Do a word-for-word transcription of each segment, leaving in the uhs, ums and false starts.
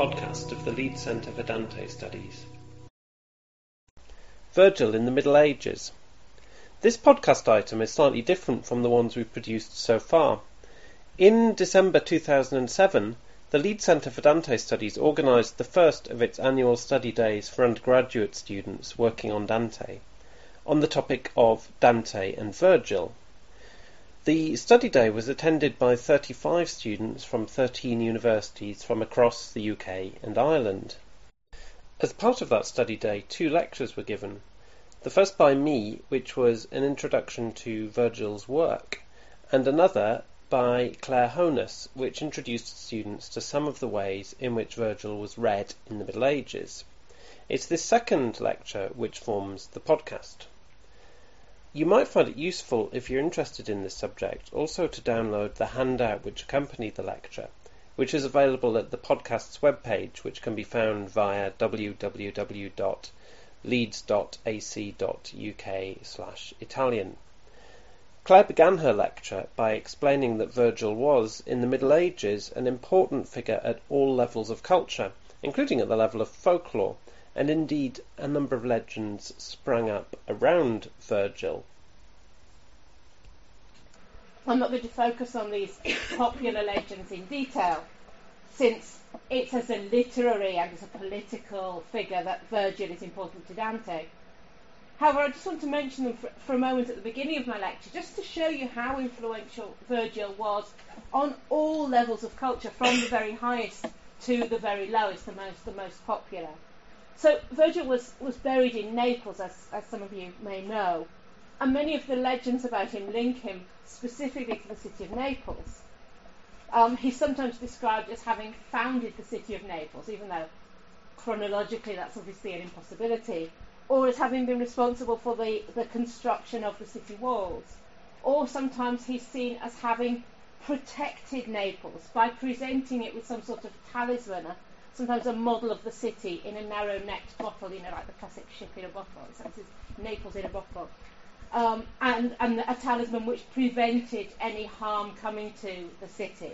podcast of the Leeds Centre for Dante Studies. Virgil in the Middle Ages. This podcast item is slightly different from the ones we've produced so far. In December two thousand seven, the Leeds Centre for Dante Studies organised the first of its annual study days for undergraduate students working on Dante, on the topic of Dante and Virgil. The study day was attended by thirty-five students from thirteen universities from across the U K and Ireland. As part of that study day, two lectures were given. The first by me, which was an introduction to Virgil's work, and another by Claire Honus, which introduced students to some of the ways in which Virgil was read in the Middle Ages. It's this second lecture which forms the podcast. You might find it useful, if you're interested in this subject, also to download the handout which accompanied the lecture, which is available at the podcast's webpage, which can be found via w w w dot leeds dot a c dot u k slash Italian. Claire began her lecture by explaining that Virgil was, in the Middle Ages, an important figure at all levels of culture, including at the level of folklore, and indeed a number of legends sprang up around Virgil. I'm not going to focus on these popular legends in detail, since it's as a literary and as a political figure that Virgil is important to Dante. However, I just want to mention them for, for a moment at the beginning of my lecture, just to show you how influential Virgil was on all levels of culture, from the very highest to the very lowest, the most, the most popular. So Virgil was, was buried in Naples, as, as some of you may know, and many of the legends about him link him specifically to the city of Naples. Um, he's sometimes described as having founded the city of Naples, even though chronologically that's obviously an impossibility, or as having been responsible for the, the construction of the city walls. Or sometimes he's seen as having protected Naples by presenting it with some sort of talisman, sometimes a model of the city in a narrow-necked bottle, you know, like the classic ship in a bottle. So this is Naples in a bottle. Um, and, and a talisman which prevented any harm coming to the city.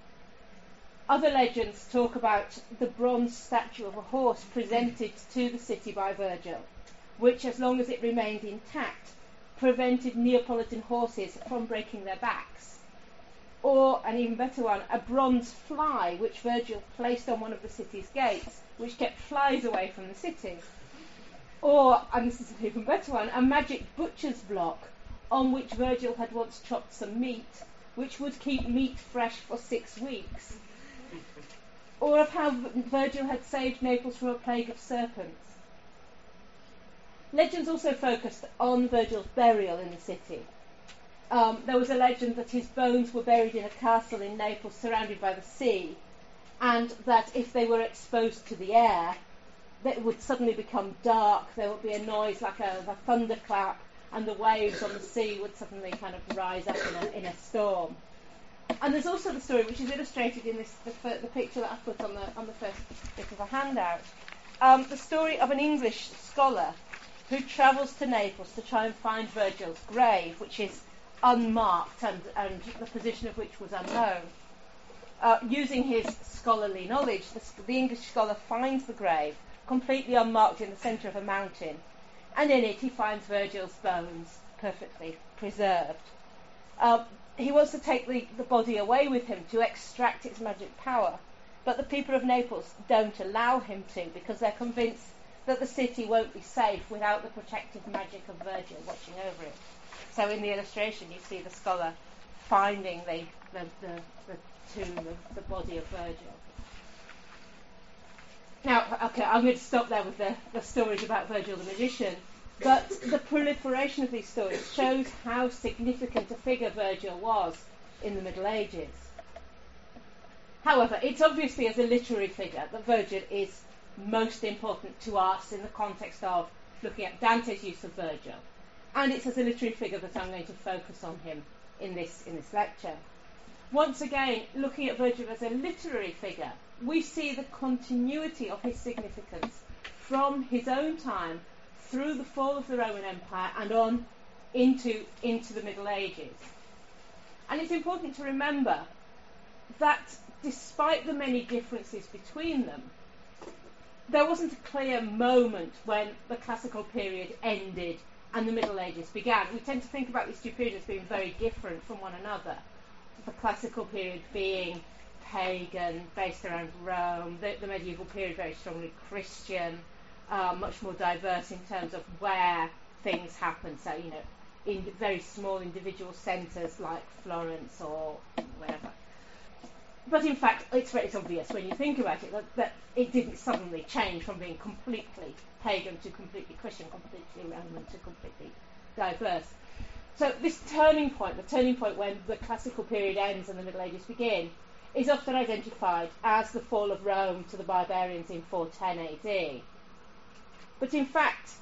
Other legends talk about the bronze statue of a horse presented to the city by Virgil, which, as long as it remained intact, prevented Neapolitan horses from breaking their backs. Or, an even better one, a bronze fly which Virgil placed on one of the city's gates, which kept flies away from the city. Or, and this is an even better one, a magic butcher's block on which Virgil had once chopped some meat, which would keep meat fresh for six weeks. Or of how Virgil had saved Naples from a plague of serpents. Legends also focused on Virgil's burial in the city. Um, there was a legend that his bones were buried in a castle in Naples surrounded by the sea, and that if they were exposed to the air, it would suddenly become dark, there would be a noise like a, a thunderclap, and the waves on the sea would suddenly kind of rise up in a, in a storm. And there's also the story, which is illustrated in this the, the picture that I put on the on the first bit of a handout, um, the story of an English scholar who travels to Naples to try and find Virgil's grave, which is unmarked and, and the position of which was unknown. Uh, using his scholarly knowledge, the, the English scholar finds the grave completely unmarked in the centre of a mountain, and in it he finds Virgil's bones perfectly preserved. Uh, he wants to take the, the body away with him to extract its magic power, but the people of Naples don't allow him to, because they're convinced that the city won't be safe without the protective magic of Virgil watching over it. So in the illustration you see the scholar finding the, the, the, the tomb, the, the body of Virgil. Now, okay, I'm going to stop there with the, the stories about Virgil the magician, but the proliferation of these stories shows how significant a figure Virgil was in the Middle Ages. However, it's obviously as a literary figure that Virgil is most important to us in the context of looking at Dante's use of Virgil, and it's as a literary figure that I'm going to focus on him in this in this lecture. Once again, looking at Virgil as a literary figure, we see the continuity of his significance from his own time through the fall of the Roman Empire and on into, into the Middle Ages. And it's important to remember that despite the many differences between them, there wasn't a clear moment when the classical period ended and the Middle Ages began. We tend to think about these two periods as being very different from one another. The classical period being pagan, based around Rome, the, the medieval period very strongly Christian, uh, much more diverse in terms of where things happen. So, you know, in very small individual centres like Florence or wherever. But in fact, it's, it's obvious when you think about it that, that it didn't suddenly change from being completely pagan to completely Christian, completely Roman to completely diverse. So this turning point, the turning point when the classical period ends and the Middle Ages begin, is often identified as the fall of Rome to the barbarians in four ten A D. But in fact,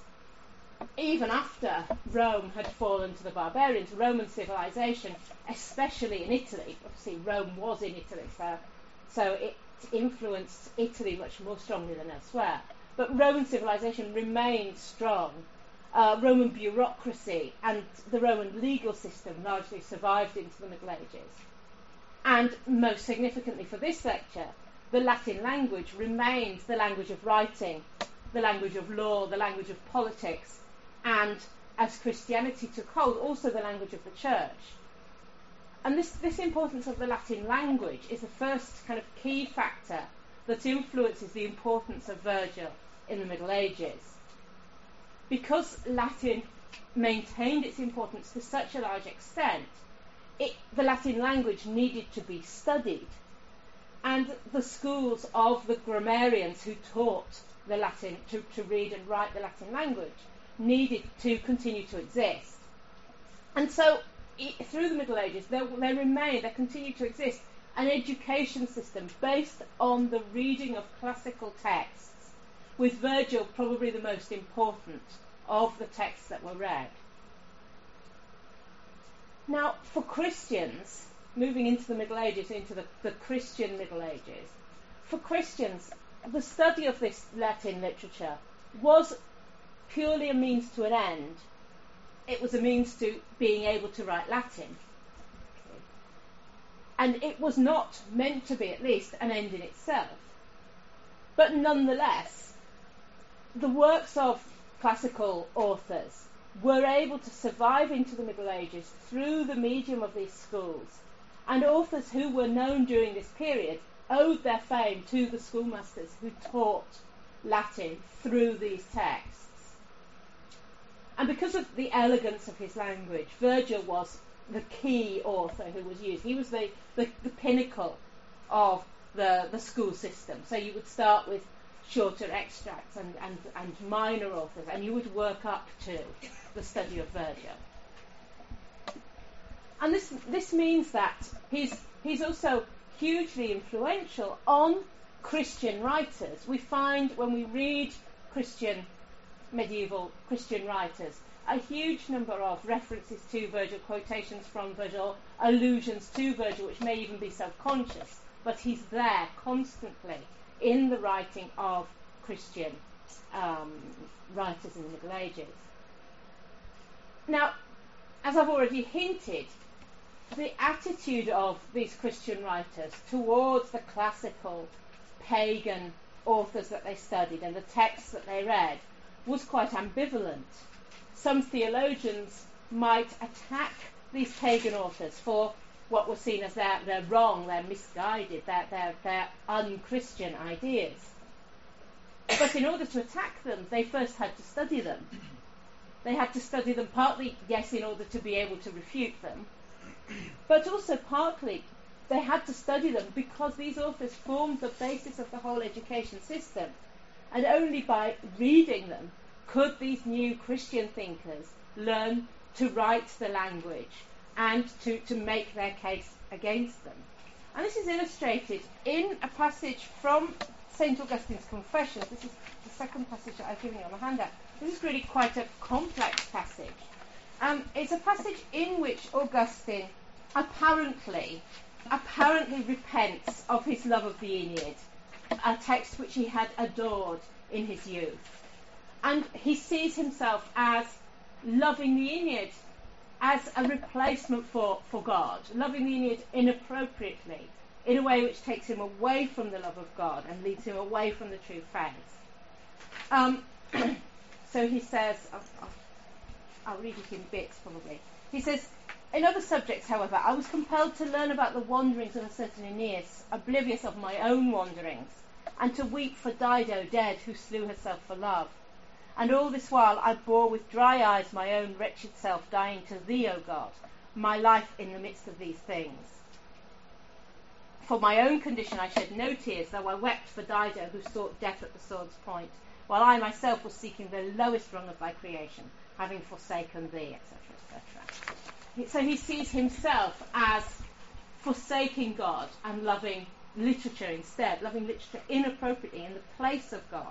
even after Rome had fallen to the barbarians, Roman civilization, especially in Italy, obviously Rome was in Italy, so, so it influenced Italy much more strongly than elsewhere, but Roman civilization remained strong. Uh, Roman bureaucracy and the Roman legal system largely survived into the Middle Ages. And most significantly for this lecture, the Latin language remained the language of writing, the language of law, the language of politics, and as Christianity took hold, also the language of the church. And this, this importance of the Latin language is the first kind of key factor that influences the importance of Virgil in the Middle Ages. Because Latin maintained its importance to such a large extent, it, the Latin language needed to be studied. And the schools of the grammarians who taught the Latin, to, to read and write the Latin language, needed to continue to exist. And so, it, through the Middle Ages, there, there remained, there continued to exist, an education system based on the reading of classical texts, with Virgil probably the most important of the texts that were read. Now, for Christians, moving into the Middle Ages, into the, the Christian Middle Ages, for Christians, the study of this Latin literature was purely a means to an end. It was a means to being able to write Latin. And it was not meant to be, at least, an end in itself. But nonetheless, the works of classical authors were able to survive into the Middle Ages through the medium of these schools. And authors who were known during this period owed their fame to the schoolmasters who taught Latin through these texts. And because of the elegance of his language, Virgil was the key author who was used. He was the, the, the pinnacle of the, the school system. So you would start with shorter extracts and, and, and minor authors, and you would work up to the study of Virgil. And this this means that he's he's also hugely influential on Christian writers. We find when we read Christian medieval Christian writers a huge number of references to Virgil, quotations from Virgil, allusions to Virgil, which may even be subconscious, but he's there constantly in the writing of Christian um, writers in the Middle Ages. Now, as I've already hinted, the attitude of these Christian writers towards the classical pagan authors that they studied and the texts that they read was quite ambivalent. Some theologians might attack these pagan authors for what was seen as their, their wrong, their misguided, their, their, their un-Christian ideas. But in order to attack them, they first had to study them. They had to study them partly, yes, in order to be able to refute them, but also partly they had to study them because these authors formed the basis of the whole education system. And only by reading them could these new Christian thinkers learn to write the language and to, to make their case against them. And this is illustrated in a passage from Saint Augustine's Confessions. This is the second passage that I've given you on the handout. This is really quite a complex passage. Um, it's a passage in which Augustine apparently, apparently repents of his love of the Aeneid, a text which he had adored in his youth. And he sees himself as loving the Aeneid as a replacement for, for God, loving the Aeneid inappropriately in a way which takes him away from the love of God and leads him away from the true faith. Um, so he says, I'll, I'll, I'll read it in bits probably. He says, in other subjects, however, I was compelled to learn about the wanderings of a certain Aeneas, oblivious of my own wanderings, and to weep for Dido dead, who slew herself for love. And all this while I bore with dry eyes my own wretched self dying to thee, O God, my life in the midst of these things. For my own condition I shed no tears, though I wept for Dido, who sought death at the sword's point, while I myself was seeking the lowest rung of thy creation, having forsaken thee, et cetera, et cetera. So he sees himself as forsaking God and loving literature instead, loving literature inappropriately in the place of God.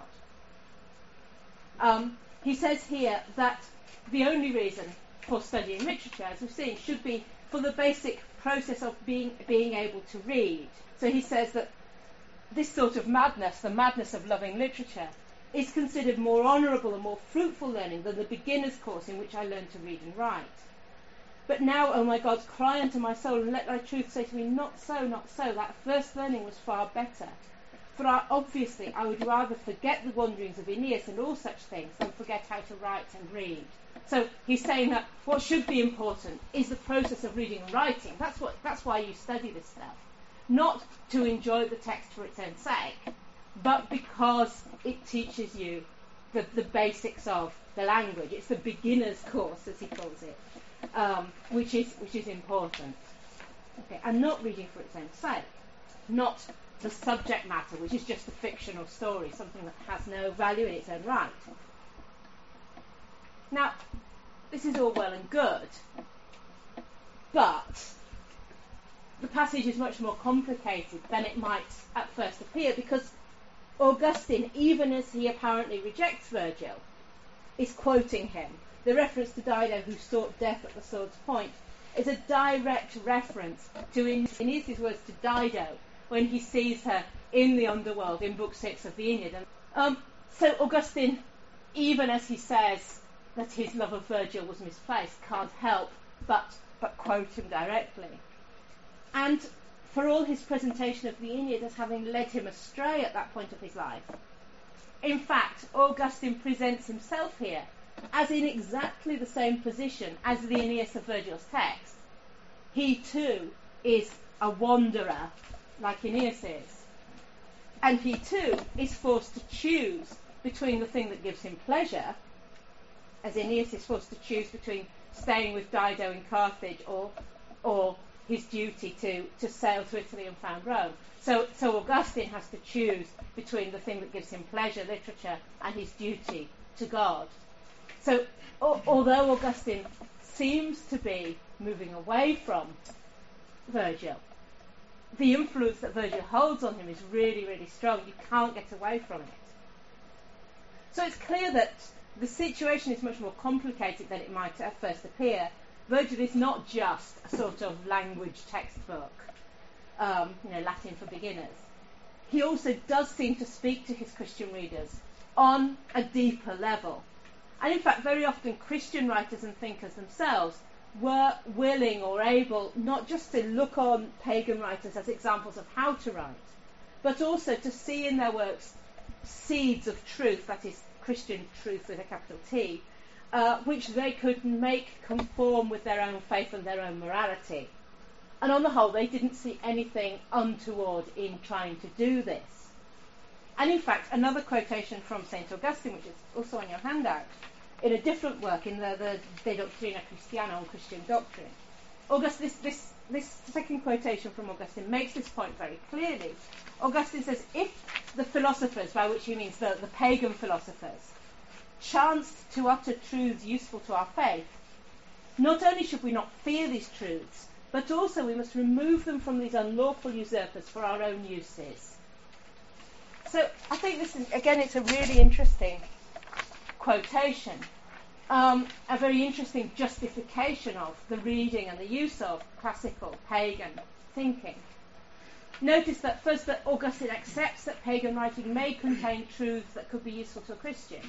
Um, he says here that the only reason for studying literature, as we've seen, should be for the basic process of being being able to read. So he says that this sort of madness, the madness of loving literature, is considered more honourable and more fruitful learning than the beginner's course in which I learned to read and write. But now, O my God, cry unto my soul, and let thy truth say to me, not so, not so, that first learning was far better. For I, obviously I would rather forget the wanderings of Aeneas and all such things than forget how to write and read. So he's saying that what should be important is the process of reading and writing. That's what. That's why you study this stuff. Not to enjoy the text for its own sake, but because it teaches you the, the basics of the language. It's the beginner's course, as he calls it. Um, which is which is important, okay, and not reading for its own sake, not the subject matter, which is just a fictional story, something that has no value in its own right. Now, this is all well and good, but the passage is much more complicated than it might at first appear, because Augustine, even as he apparently rejects Virgil, is quoting him. The reference to Dido, who sought death at the sword's point, is a direct reference to Aeneas' words to Dido when he sees her in the underworld in Book Six of the Aeneid. Um, so Augustine, even as he says that his love of Virgil was misplaced, can't help but but quote him directly. And for all his presentation of the Aeneid as having led him astray at that point of his life, in fact, Augustine presents himself here as in exactly the same position as the Aeneas of Virgil's text. He too is a wanderer, like Aeneas is. And he too is forced to choose between the thing that gives him pleasure, as Aeneas is forced to choose between staying with Dido in Carthage or or his duty to, to sail to Italy and found Rome. So, so Augustine has to choose between the thing that gives him pleasure, literature, and his duty to God. So, al- although Augustine seems to be moving away from Virgil, the influence that Virgil holds on him is really, really strong. You can't get away from it. So it's clear that the situation is much more complicated than it might at first appear. Virgil is not just a sort of language textbook, um, you know, Latin for beginners. He also does seem to speak to his Christian readers on a deeper level. And in fact, very often Christian writers and thinkers themselves were willing or able not just to look on pagan writers as examples of how to write, but also to see in their works seeds of truth, that is Christian truth with a capital T, uh, which they could make conform with their own faith and their own morality. And on the whole, they didn't see anything untoward in trying to do this. And in fact, another quotation from Saint Augustine, which is also on your handout, in a different work, in the, the De Doctrina Christiana, on Christian doctrine, August, this, this, this second quotation from Augustine makes this point very clearly. Augustine says, if the philosophers, by which he means the, the pagan philosophers, chanced to utter truths useful to our faith, not only should we not fear these truths, but also we must remove them from these unlawful usurpers for our own uses. So I think this is, again, it's a really interesting quotation, um, a very interesting justification of the reading and the use of classical pagan thinking. Notice that first that Augustine accepts that pagan writing may contain truths that could be useful to a Christian.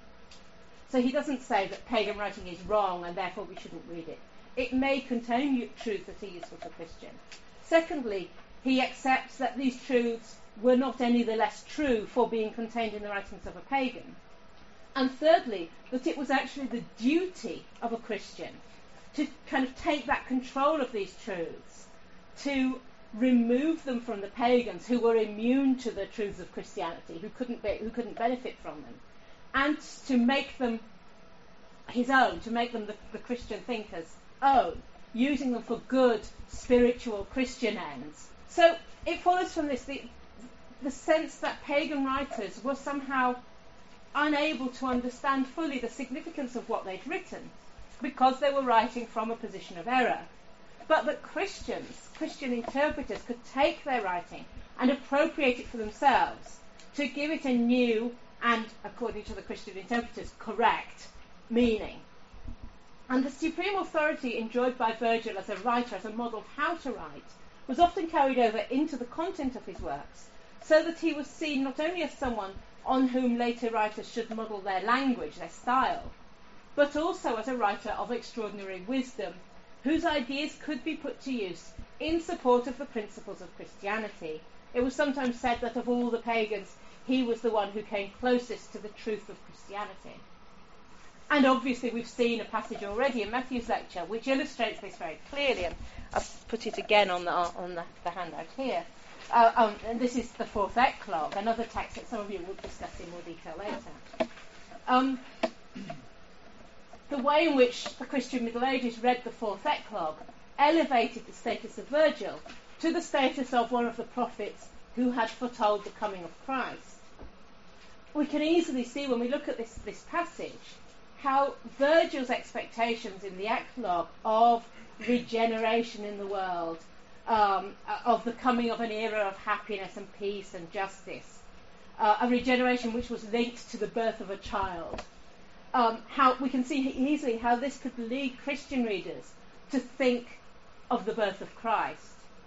So he doesn't say that pagan writing is wrong and therefore we shouldn't read it. It may contain truths that are useful to a Christian. Secondly, he accepts that these truths were not any the less true for being contained in the writings of a pagan. And thirdly, that it was actually the duty of a Christian to kind of take that control of these truths, to remove them from the pagans who were immune to the truths of Christianity, who couldn't be, who couldn't benefit from them, and to make them his own, to make them the, the Christian thinkers' own, using them for good, spiritual, Christian ends. So it follows from this the, the sense that pagan writers were somehow unable to understand fully the significance of what they'd written, because they were writing from a position of error. But that Christians, Christian interpreters, could take their writing and appropriate it for themselves to give it a new and, according to the Christian interpreters, correct meaning. And the supreme authority enjoyed by Virgil as a writer, as a model of how to write, was often carried over into the content of his works, so that he was seen not only as someone on whom later writers should model their language, their style, but also as a writer of extraordinary wisdom, whose ideas could be put to use in support of the principles of Christianity. It was sometimes said that of all the pagans, he was the one who came closest to the truth of Christianity. And obviously we've seen a passage already in Matthew's lecture which illustrates this very clearly, and I've put it again on the, on the, the handout here. Uh, um, and this is the fourth eclogue, another text that some of you will discuss in more detail later. Um, the way in which the Christian Middle Ages read the fourth eclogue elevated the status of Virgil to the status of one of the prophets who had foretold the coming of Christ. We can easily see when we look at this, this passage how Virgil's expectations in the eclogue of regeneration in the world, um, of the coming of an era of happiness and peace and justice, uh, a regeneration which was linked to the birth of a child, um, how we can see easily how this could lead Christian readers to think of the birth of Christ.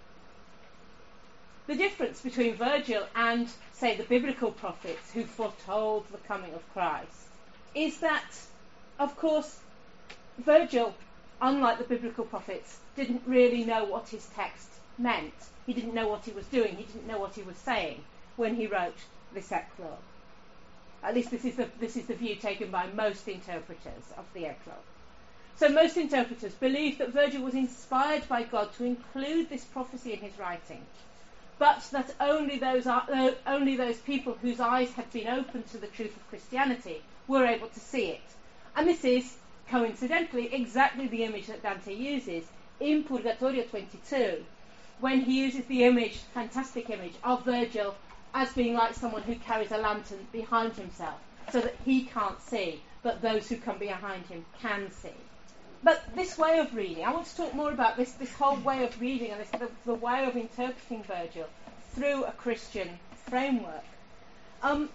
The difference between Virgil and, say, the biblical prophets who foretold the coming of Christ is that, of course, Virgil, unlike the biblical prophets, didn't really know what his text meant. He didn't know what he was doing. He didn't know what he was saying when he wrote this eclogue. At least this is the, this is the view taken by most interpreters of the eclogue. So most interpreters believe that Virgil was inspired by God to include this prophecy in his writing, but that only those, uh, only those people whose eyes had been opened to the truth of Christianity were able to see it. And this is, coincidentally, exactly the image that Dante uses in Purgatorio twenty-two, when he uses the image, fantastic image, of Virgil as being like someone who carries a lantern behind himself, so that he can't see, but those who come behind him can see. But this way of reading, I want to talk more about this, this whole way of reading and this, the, the way of interpreting Virgil through a Christian framework. Um,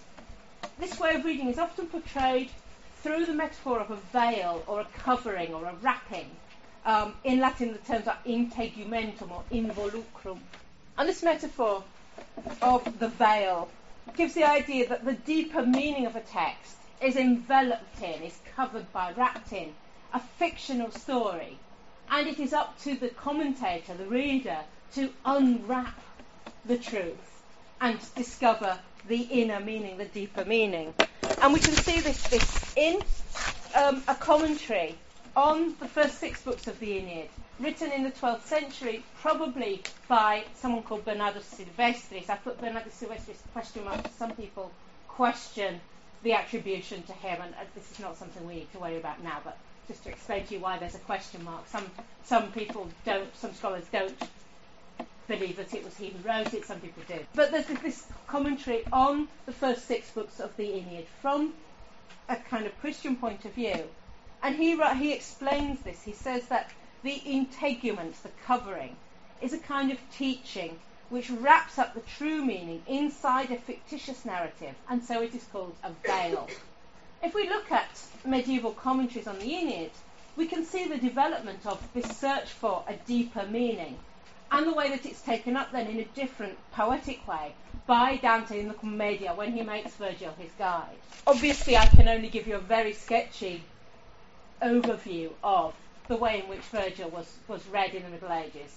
this way of reading is often portrayed through the metaphor of a veil or a covering or a wrapping. Um, in Latin, the terms are integumentum or involucrum. And this metaphor of the veil gives the idea that the deeper meaning of a text is enveloped in, is covered by, wrapped in, a fictional story. And it is up to the commentator, the reader, to unwrap the truth and discover the inner meaning, the deeper meaning. And we can see this, this in um, a commentary on the first six books of the Aeneid, written in the twelfth century, probably by someone called Bernardus Silvestris. I put Bernardus Silvestris question mark because some people question the attribution to him, and uh, this is not something we need to worry about now, but just to explain to you why there's a question mark. Some some people don't, some scholars don't believe that it was he who wrote it, some people do. But there's this commentary on the first six books of the Aeneid from a kind of Christian point of view. And he he explains this. He says that the integument, the covering, is a kind of teaching which wraps up the true meaning inside a fictitious narrative, and so it is called a veil. If we look at medieval commentaries on the Aeneid, we can see the development of this search for a deeper meaning, and the way that it's taken up then in a different poetic way by Dante in the Commedia when he makes Virgil his guide. Obviously, I can only give you a very sketchy overview of the way in which Virgil was, was read in the Middle Ages.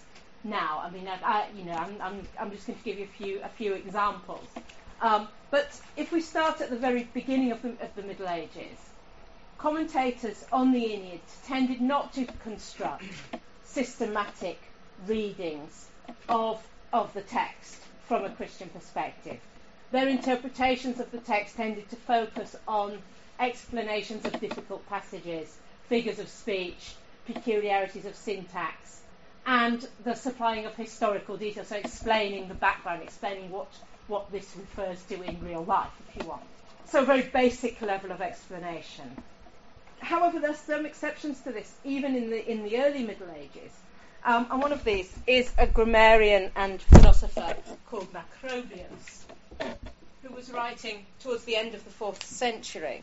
now. I mean, I, I, you know, I'm, I'm, I'm just going to give you a few, a few examples. Um, but if we start at the very beginning of the, of the Middle Ages, commentators on the Aeneid tended not to construct systematic readings of, of the text from a Christian perspective. Their interpretations of the text tended to focus on explanations of difficult passages, figures of speech, peculiarities of syntax, and the supplying of historical details, so explaining the background, explaining what, what this refers to in real life, if you want. So a very basic level of explanation. However, there's some exceptions to this, even in the in the early Middle Ages. Um, and one of these is a grammarian and philosopher called Macrobius, who was writing towards the end of the fourth century.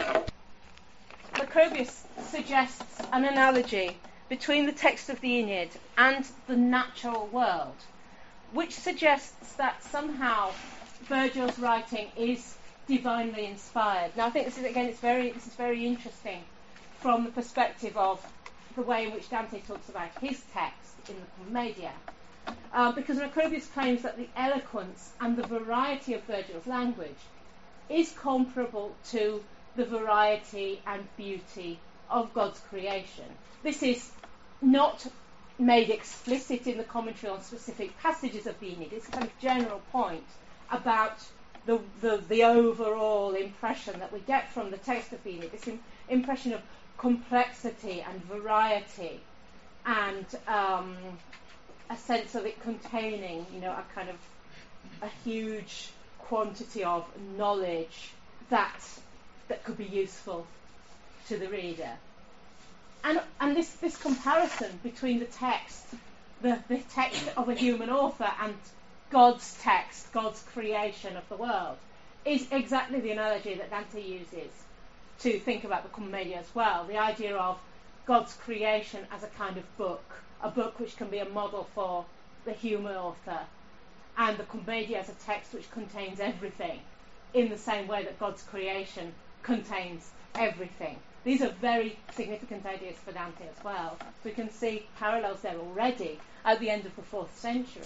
Macrobius suggests an analogy between the text of the Aeneid and the natural world, which suggests that somehow Virgil's writing is divinely inspired. Now, I think this is again, it's very, this is very interesting from the perspective of the way in which Dante talks about his text in the Commedia, uh, because Macrobius claims that the eloquence and the variety of Virgil's language is comparable to the variety and beauty of God's creation. This is not made explicit in the commentary on specific passages of the Aeneid. It's a kind of general point about the, the, the overall impression that we get from the text of the Aeneid, this im- impression of complexity and variety and um, a sense of it containing, you know, a kind of a huge quantity of knowledge that that could be useful to the reader. And and this, this comparison between the text, the, the text of a human author and God's text, God's creation of the world, is exactly the analogy that Dante uses to think about the Commedia as well. The idea of God's creation as a kind of book, a book which can be a model for the human author, and the Commedia as a text which contains everything, in the same way that God's creation contains everything. These are very significant ideas for Dante as well. We can see parallels there already at the end of the fourth century.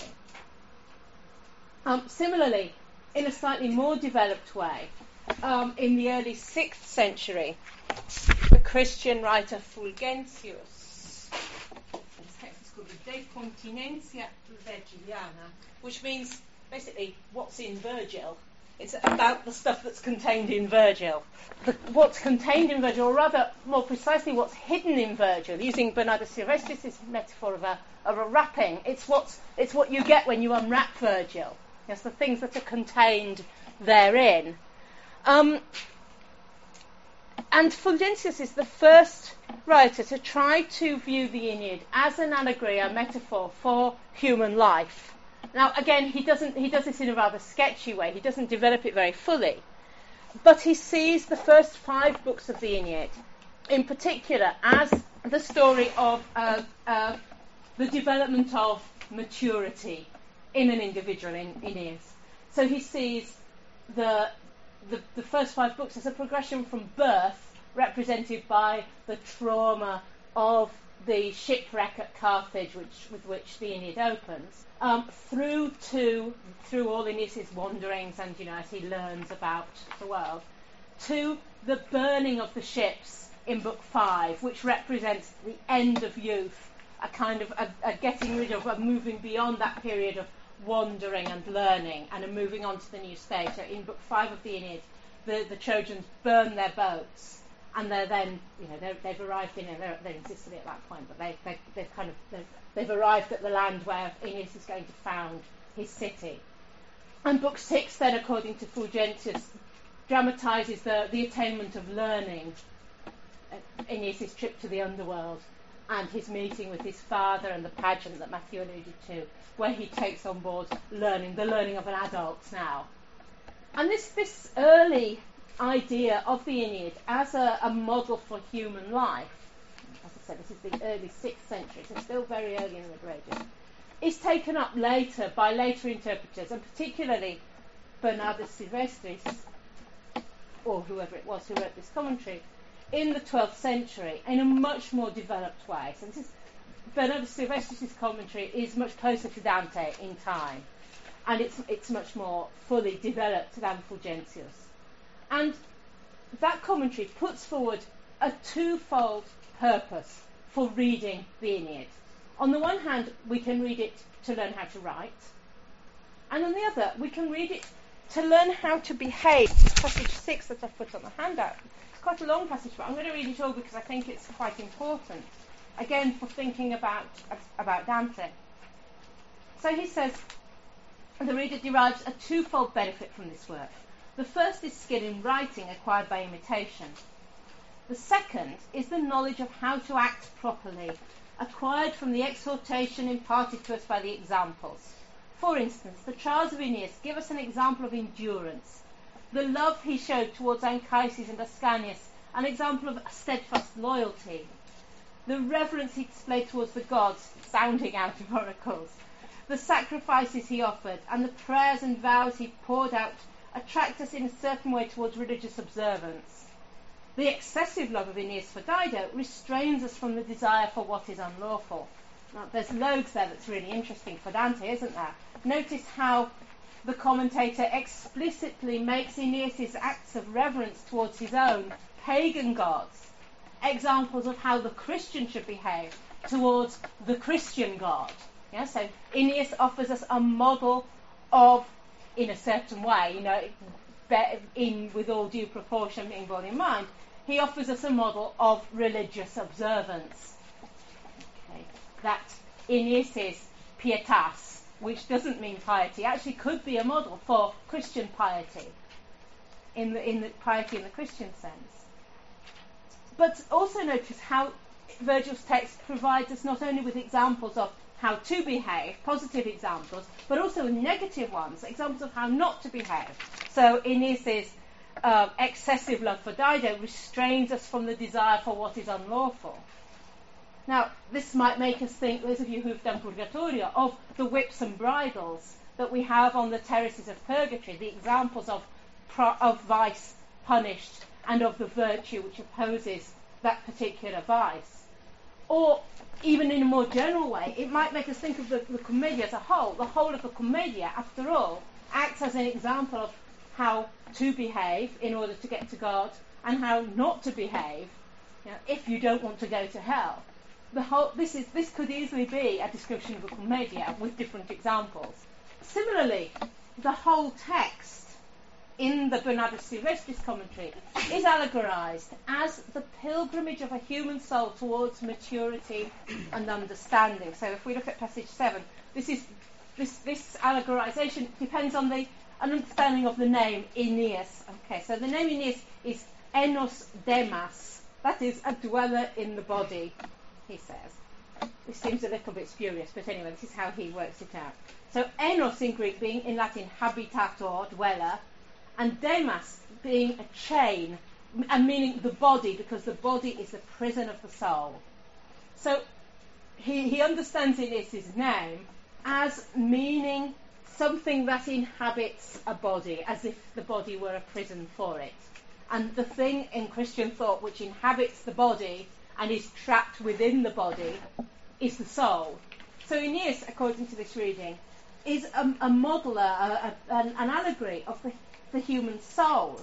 Um, similarly, in a slightly more developed way, um, in the early sixth century, the Christian writer Fulgentius, this text is called the De Continentia Virgiliana, which means basically what's in Virgil. It's about the stuff that's contained in Virgil. The, what's contained in Virgil, or rather, more precisely, what's hidden in Virgil, using Bernardus Silvestris' metaphor of a, of a wrapping. It's, what's, it's what you get when you unwrap Virgil. It's the things that are contained therein. Um, and Fulgentius is the first writer to try to view the Aeneid as an allegory, a metaphor for human life. Now, again, he doesn't. He does this in a rather sketchy way. He doesn't develop it very fully. But he sees the first five books of the Aeneid, in particular, as the story of uh, uh, the development of maturity in an individual, in Aeneas. So he sees the, the the first five books as a progression from birth, represented by the trauma of the shipwreck at Carthage, which with which the Aeneid opens, um, through to through all Aeneas' wanderings, and you know as he learns about the world, to the burning of the ships in Book Five, which represents the end of youth, a kind of a, a getting rid of, a moving beyond that period of wandering and learning, and a moving on to the new stage. So in Book Five of the Aeneid, the, the Trojans burn their boats. And they're then, you know, they've arrived in, they're, they're in Sicily at that point, but they, they, they've kind of, they've, they've arrived at the land where Aeneas is going to found his city. And Book Six, then, according to Fulgentius, dramatises the, the attainment of learning, uh, Aeneas' trip to the underworld, and his meeting with his father and the pageant that Matthew alluded to, where he takes on board learning, the learning of an adult now. And this, this early idea of the Aeneid as a, a model for human life, as I said, this is the early sixth century, so still very early in the Middle Ages, is taken up later by later interpreters, and particularly Bernardus Silvestris, or whoever it was who wrote this commentary, in the twelfth century, in a much more developed way. So this is Bernardo Silvestri's commentary is much closer to Dante in time, and it's it's much more fully developed than Fulgentius. And that commentary puts forward a twofold purpose for reading the Aeneid. On the one hand, we can read it to learn how to write, and on the other, we can read it to learn how to behave. Passage six that I've put on the handout. It's quite a long passage, but I'm going to read it all because I think it's quite important, again, for thinking about, about Dante. So he says, the reader derives a twofold benefit from this work. The first is skill in writing acquired by imitation. The second is the knowledge of how to act properly, acquired from the exhortation imparted to us by the examples. For instance, the trials of Aeneas give us an example of endurance. The love he showed towards Anchises and Ascanius, an example of steadfast loyalty. The reverence he displayed towards the gods, sounding out of oracles. The sacrifices he offered and the prayers and vows he poured out attract us in a certain way towards religious observance. The excessive love of Aeneas for Dido restrains us from the desire for what is unlawful. Now, there's loads there that's really interesting for Dante, isn't there? Notice how the commentator explicitly makes Aeneas' acts of reverence towards his own pagan gods examples of how the Christian should behave towards the Christian God. Yeah, so Aeneas offers us a model of, in a certain way, you know, in with all due proportion being borne in mind, he offers us a model of religious observance. Okay. That Aeneas' pietas, which doesn't mean piety, actually could be a model for Christian piety, in the in the piety in the Christian sense. But also notice how Virgil's text provides us not only with examples of how to behave, positive examples, but also negative ones, examples of how not to behave. So Aeneas' uh, excessive love for Dido restrains us from the desire for what is unlawful. Now, this might make us think, those of you who've done Purgatorio, of the whips and bridles that we have on the terraces of purgatory, the examples of, pro- of vice punished and of the virtue which opposes that particular vice. Or, even in a more general way, it might make us think of the, the Commedia as a whole. The whole of the Commedia, after all, acts as an example of how to behave in order to get to God, and how not to behave, you know, if you don't want to go to hell. The whole, this, is, this could easily be a description of the Commedia with different examples. Similarly, the whole text in the Bernardo Silvestris commentary is allegorized as the pilgrimage of a human soul towards maturity and understanding. So if we look at passage seven, this is this this allegorization depends on the an understanding of the name Aeneas. Okay, so the name Aeneas is Enos Demas, that is a dweller in the body, he says. This seems a little bit spurious, but anyway, this is how he works it out. So Enos in Greek being in Latin habitator, dweller, and Demas being a chain, and meaning the body, because the body is the prison of the soul. So he, he understands Aeneas' name as meaning something that inhabits a body, as if the body were a prison for it. And the thing in Christian thought which inhabits the body and is trapped within the body is the soul. So Aeneas, according to this reading, is a, a model, a, a, an, an allegory of the the human soul.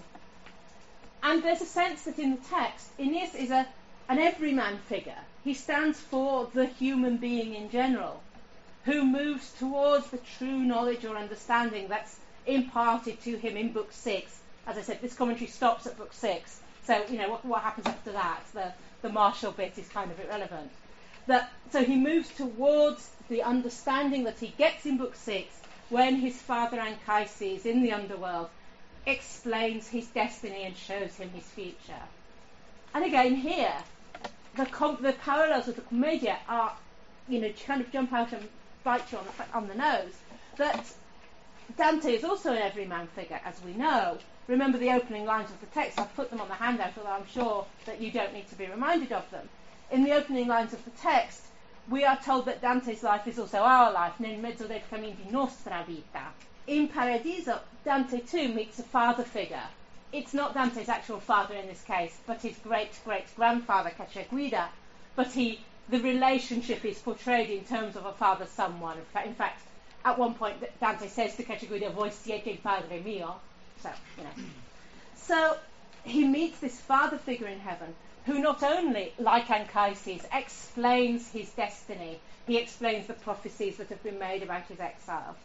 And there's a sense that in the text, Aeneas is a, an everyman figure. He stands for the human being in general, who moves towards the true knowledge or understanding that's imparted to him in Book six. As I said, this commentary stops at Book six, so, you know, what, what happens after that? The, the martial bit is kind of irrelevant. That, so he moves towards the understanding that he gets in Book six when his father Anchises in the underworld explains his destiny and shows him his future. And again here, the, com- the parallels of the Commedia are, you know, kind of jump out and bite you on the, on the nose. That Dante is also an everyman figure, as we know. Remember the opening lines of the text. I've put them on the handout, although I'm sure that you don't need to be reminded of them. In the opening lines of the text, we are told that Dante's life is also our life, nel mezzo del cammin di nostra vita. In Paradiso, Dante too meets a father figure. It's not Dante's actual father in this case, but his great-great-grandfather, Cacciaguida. But he the relationship is portrayed in terms of a father-son one. In fact, in fact, at one point Dante says to Cacciaguida, "Voi siete il padre mio." So, you know. So he meets this father figure in heaven who not only, like Anchises, explains his destiny, he explains the prophecies that have been made about his exile,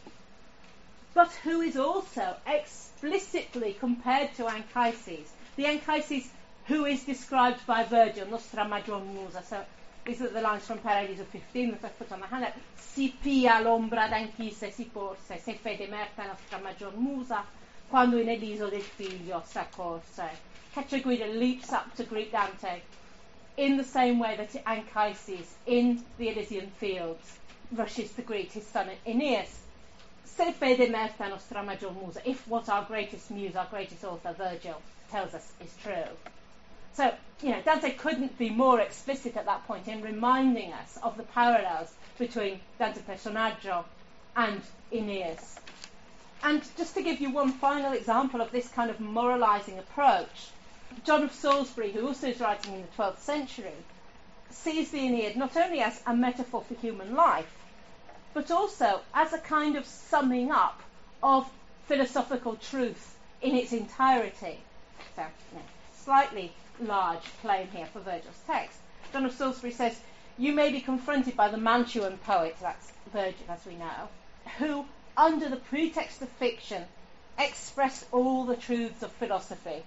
but who is also explicitly compared to Anchises, the Anchises who is described by Virgil, nostra maggior musa. So these are the lines from Paradiso fifteen that I've put on the handout. Si pia l'ombra d'Anchise si porse, se fede merta nostra maggior musa, quando in Eliso del figlio s'accorse. Cacciaguida leaps up to greet Dante in the same way that Anchises in the Elysian fields rushes to greet his son Aeneas. Se fede merta nostra maggior musa, if what our greatest muse, our greatest author, Virgil, tells us is true. So, you know, Dante couldn't be more explicit at that point in reminding us of the parallels between Dante Personaggio and Aeneas. And just to give you one final example of this kind of moralising approach, John of Salisbury, who also is writing in the twelfth century, sees the Aeneid not only as a metaphor for human life, but also as a kind of summing up of philosophical truth in its entirety. So, you know, slightly large claim here for Virgil's text. John of Salisbury says, "You may be confronted by the Mantuan poets," that's Virgil as we know, "who, under the pretext of fiction, express all the truths of philosophy."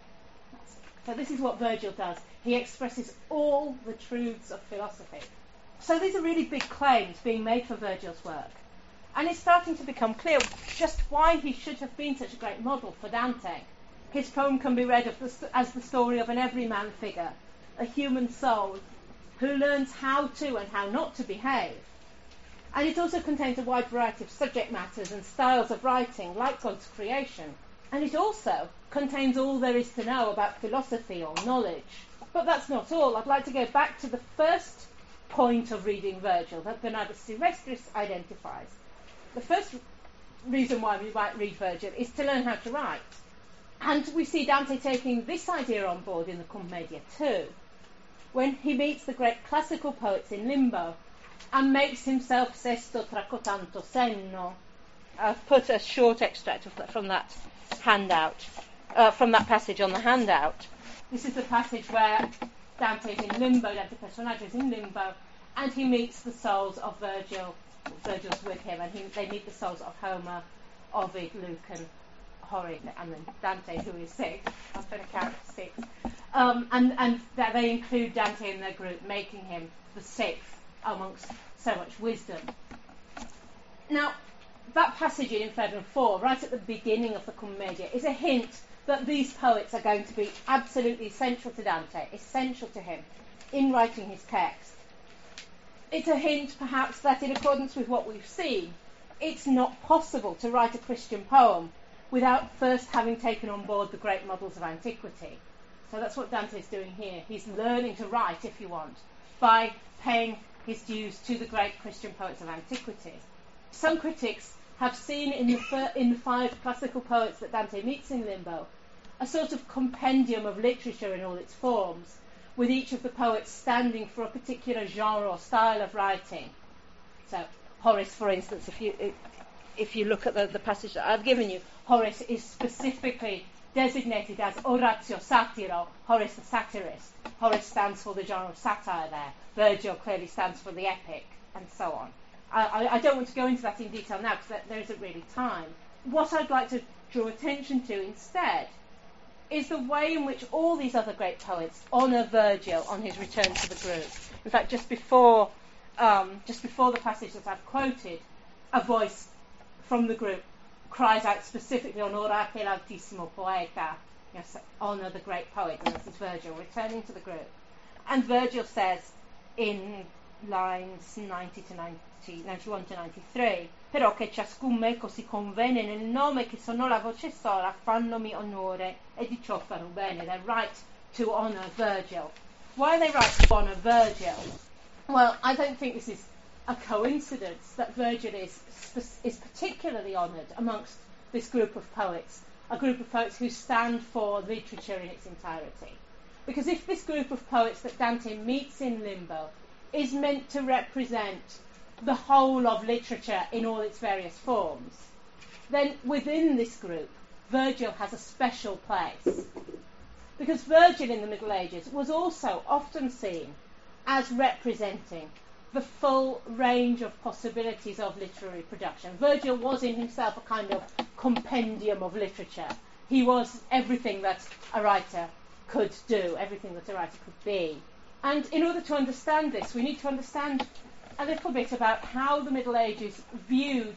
So this is what Virgil does. He expresses all the truths of philosophy. So these are really big claims being made for Virgil's work. And it's starting to become clear just why he should have been such a great model for Dante. His poem can be read of the, as the story of an everyman figure, a human soul, who learns how to and how not to behave. And it also contains a wide variety of subject matters and styles of writing, like God's creation. And it also contains all there is to know about philosophy or knowledge. But that's not all. I'd like to go back to the first point of reading Virgil that Bernardus Silvestris identifies. The first reason why we might read Virgil is to learn how to write. And we see Dante taking this idea on board in the Commedia too, when he meets the great classical poets in limbo and makes himself sesto tra cotanto senno. I've put a short extract of that from that handout, uh, from that passage on the handout. This is the passage where Dante is in limbo, Dante Personaggio is in limbo, and he meets the souls of Virgil. Virgil's with him, and he, they meet the souls of Homer, Ovid, Luke, and Horace, and then Dante, who is six. I've been a character six. Um, and and that they include Dante in their group, making him the sixth amongst so much wisdom. Now, that passage in Inferno four, right at the beginning of the Commedia, is a hint that these poets are going to be absolutely essential to Dante, essential to him, in writing his text. It's a hint, perhaps, that in accordance with what we've seen, it's not possible to write a Christian poem without first having taken on board the great models of antiquity. So that's what Dante's doing here. He's learning to write, if you want, by paying his dues to the great Christian poets of antiquity. Some critics have seen in the, fir- in the five classical poets that Dante meets in limbo a sort of compendium of literature in all its forms, with each of the poets standing for a particular genre or style of writing. So Horace, for instance, if you if you look at the, the passage that I've given you, Horace is specifically designated as Oratio Satiro, Horace the satirist. Horace stands for the genre of satire there. Virgil clearly stands for the epic, and so on. I, I, I don't want to go into that in detail now because there isn't really time. What I'd like to draw attention to instead is the way in which all these other great poets honour Virgil on his return to the group. In fact, just before, um, just before the passage that I've quoted, a voice from the group cries out specifically on Orate l'altissimo poeta, yes, honour the great poet, and this is Virgil returning to the group. And Virgil says in lines ninety to ninety, ninety-one to ninety-three, però che ciascun meco si convene nel nome che sonò la voce sola, fannomi onore, e di ciò farò bene. They're right to honour Virgil. Why are they right to honour Virgil? Well, I don't think this is a coincidence that Virgil is is particularly honoured amongst this group of poets, a group of poets who stand for literature in its entirety. Because if this group of poets that Dante meets in limbo is meant to represent the whole of literature in all its various forms, then within this group, Virgil has a special place. Because Virgil in the Middle Ages was also often seen as representing the full range of possibilities of literary production. Virgil was in himself a kind of compendium of literature. He was everything that a writer could do, everything that a writer could be. And in order to understand this, we need to understand a little bit about how the Middle Ages viewed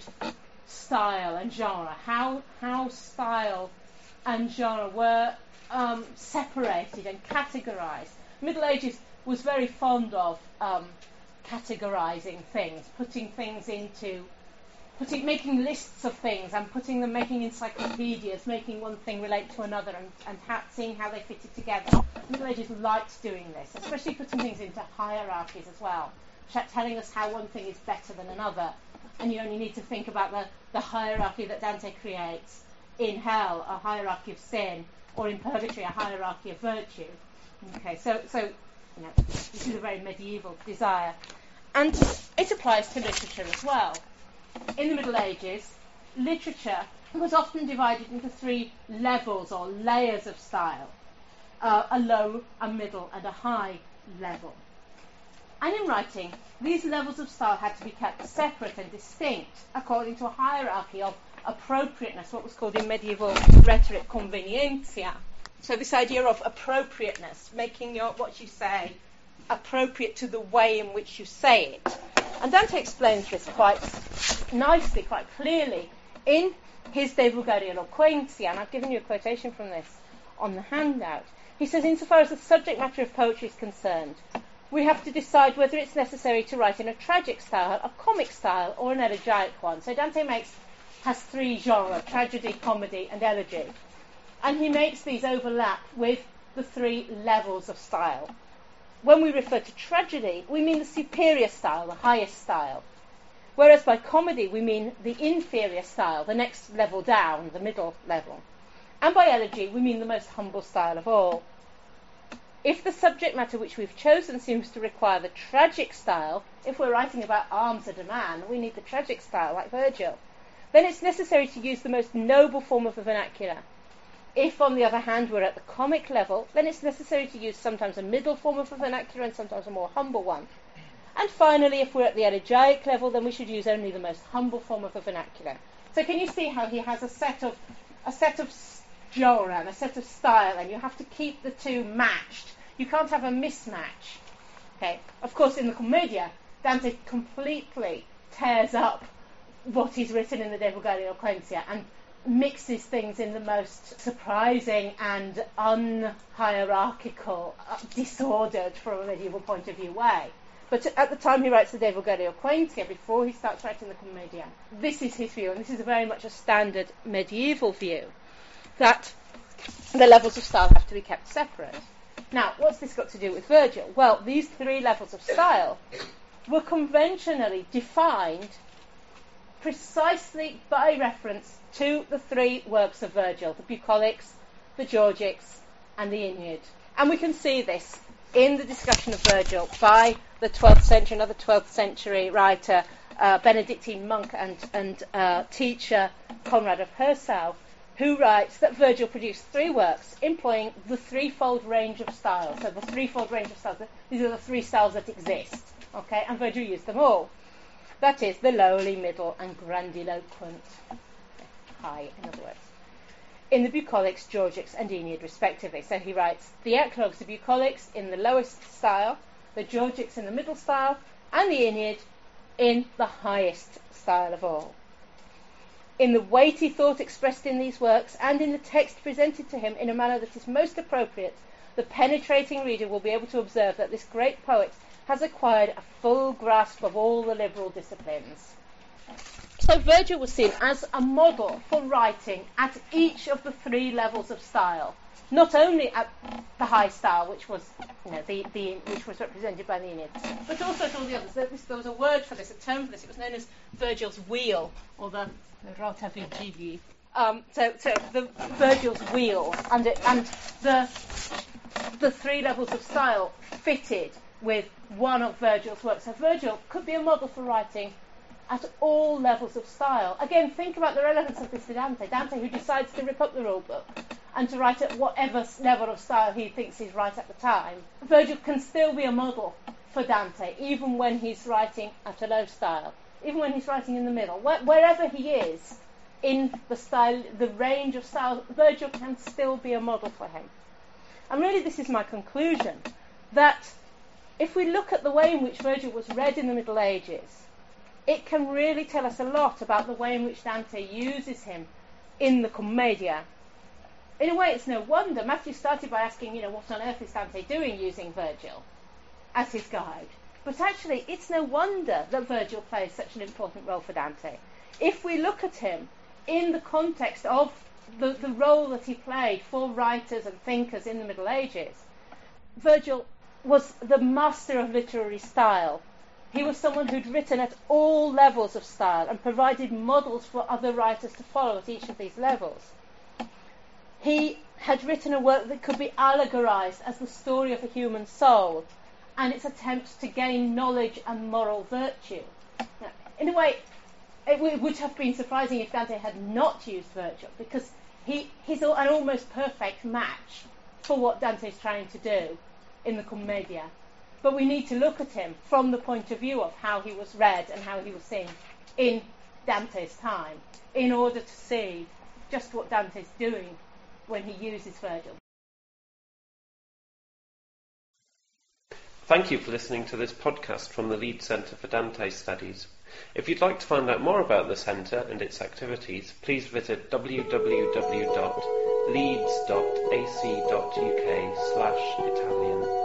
style and genre, how, how style and genre were um, separated and categorised. Middle Ages was very fond of um, categorising things, putting things into, putting, making lists of things and putting them, making encyclopedias, making one thing relate to another and, and ha- seeing how they fitted together. Middle Ages liked doing this, especially putting things into hierarchies as well, telling us how one thing is better than another. And you only need to think about the, the hierarchy that Dante creates in hell, a hierarchy of sin, or in purgatory, a hierarchy of virtue. Okay, so, so you know, this is a very medieval desire. And it applies to literature as well. In the Middle Ages, literature was often divided into three levels or layers of style, uh, a low, a middle, and a high level. And in writing, these levels of style had to be kept separate and distinct according to a hierarchy of appropriateness, what was called in medieval rhetoric convenientia. So this idea of appropriateness, making your, what you say appropriate to the way in which you say it. And Dante explains this quite nicely, quite clearly, in his De Vulgari Eloquentia, and I've given you a quotation from this on the handout. He says, insofar as the subject matter of poetry is concerned, we have to decide whether it's necessary to write in a tragic style, a comic style, or an elegiac one. So Dante makes has three genres, tragedy, comedy, and elegy. And he makes these overlap with the three levels of style. When we refer to tragedy, we mean the superior style, the highest style. Whereas by comedy, we mean the inferior style, the next level down, the middle level. And by elegy, we mean the most humble style of all. If the subject matter which we've chosen seems to require the tragic style, if we're writing about arms and a man, we need the tragic style, like Virgil, then it's necessary to use the most noble form of the vernacular. If, on the other hand, we're at the comic level, then it's necessary to use sometimes a middle form of the vernacular and sometimes a more humble one. And finally, if we're at the elegiac level, then we should use only the most humble form of the vernacular. So can you see how he has a set of a set of genre and a set of style, and you have to keep the two matched. You can't have a mismatch. Okay. Of course, in the Commedia, Dante completely tears up what he's written in the De Vulgari Eloquentia and mixes things in the most surprising and unhierarchical, uh, disordered, from a medieval point of view, way. But at the time he writes the De Vulgari Eloquentia, before he starts writing the Commedia, this is his view, and this is very much a standard medieval view, that the levels of style have to be kept separate. Now, what's this got to do with Virgil? Well, these three levels of style were conventionally defined precisely by reference to the three works of Virgil, the Bucolics, the Georgics, and the Aeneid. And we can see this in the discussion of Virgil by the twelfth century, another twelfth century writer, uh, Benedictine monk and, and uh, teacher Conrad of Hirsau, who writes that Virgil produced three works employing the threefold range of styles. So the threefold range of styles, these are the three styles that exist, okay, and Virgil used them all. That is, the lowly, middle, and grandiloquent. High, in other words. In the Bucolics, Georgics, and Aeneid, respectively. So he writes the Eclogues, the Bucolics, in the lowest style, the Georgics in the middle style, and the Aeneid in the highest style of all. In the weighty thought expressed in these works, and in the text presented to him in a manner that is most appropriate, the penetrating reader will be able to observe that this great poet has acquired a full grasp of all the liberal disciplines. So Virgil was seen as a model for writing at each of the three levels of style, not only at the high style, which was, you know, the, the which was represented by the Aeneid, but also at all the others. There, this, there was a word for this, a term for this. It was known as Virgil's wheel, or the, the rota Virgilii. Um, so, so the Virgil's wheel, and it, and the the three levels of style fitted with one of Virgil's works. So Virgil could be a model for writing at all levels of style. Again, think about the relevance of this to Dante. Dante, who decides to rip up the rule book and to write at whatever level of style he thinks is right at the time. Virgil can still be a model for Dante, even when he's writing at a low style, even when he's writing in the middle. Where, wherever he is in the style, the range of style, Virgil can still be a model for him. And really this is my conclusion, that if we look at the way in which Virgil was read in the Middle Ages, it can really tell us a lot about the way in which Dante uses him in the Commedia. In a way, it's no wonder. Matthew started by asking, you know, what on earth is Dante doing using Virgil as his guide? But actually, it's no wonder that Virgil plays such an important role for Dante. If we look at him in the context of the, the role that he played for writers and thinkers in the Middle Ages, Virgil was the master of literary style. He was someone who'd written at all levels of style and provided models for other writers to follow at each of these levels. He had written a work that could be allegorized as the story of a human soul and its attempts to gain knowledge and moral virtue. Now, in a way, it w- would have been surprising if Dante had not used Virgil, because he, he's an almost perfect match for what Dante's trying to do in the Commedia. But we need to look at him from the point of view of how he was read and how he was seen in Dante's time, in order to see just what Dante's doing when he uses Virgil. Thank you for listening to this podcast from the Leeds Centre for Dante Studies. If you'd like to find out more about the Centre and its activities, please visit w w w dot leeds dot a c dot u k slash Italian.